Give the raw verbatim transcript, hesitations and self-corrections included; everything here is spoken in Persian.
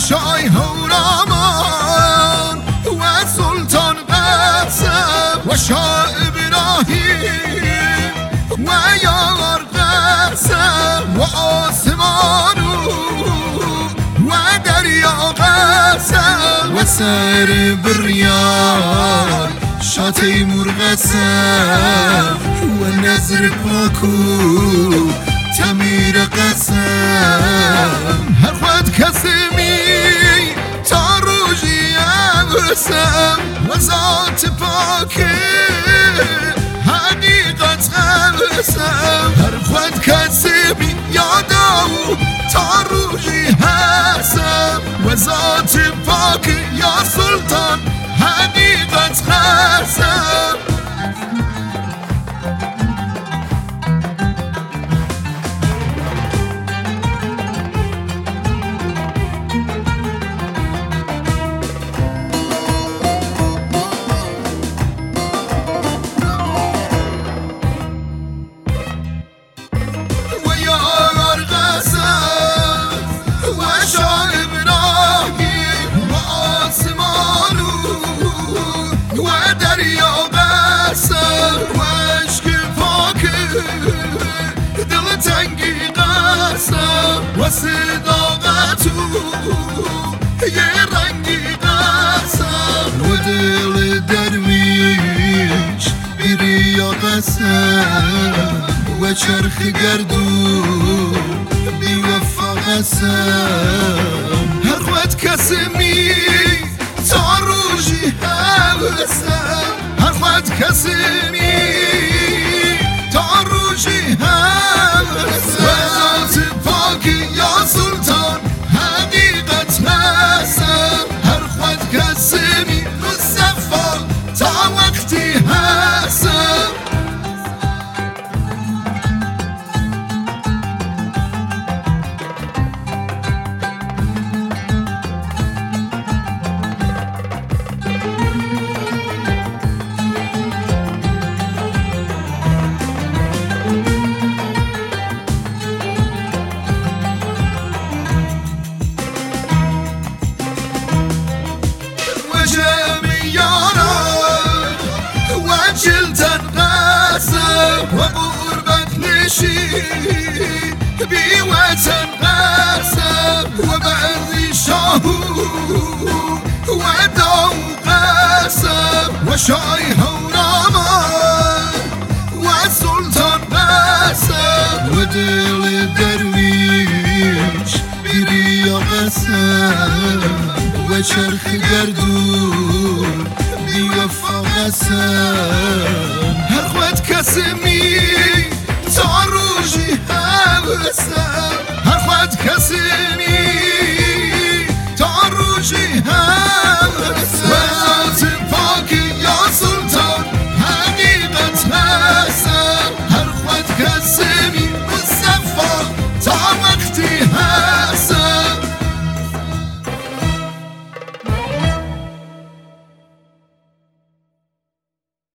شای هورامان و سلطان قاسم و شاه ابراهیم و یار قاسم و آسمانو و دریا قاسم و سر بریان شاه تیمور قاسم و نظر پاکو تمیر قاسم هر خود کسمی تا روژی ابرسم و ذات پاک حقیقت ابرسم هر خود کسمی یادم تا روژی هستم و ذات پاک یا سلطان حقیقت هستم و صداقتو یه رنگی قسم و دل درویش بیریا قسم و چرخ گردون بی وفا قسم هر خود کسمی تا روژی هستم هر خود کسمی تا روژی هستم یا سلطان حقیقت هستم هر خود کسمی مصطفی تا وقتی هستم و غربت نشین بی وطن قسم و بعضی شاهو و داو قسم و شای هورامان و سلطان قسم و دل درویش بیریا قسم و چرخ گردون بی وفا قسم هر خود کسمی تا روژی هستم هر خود کسی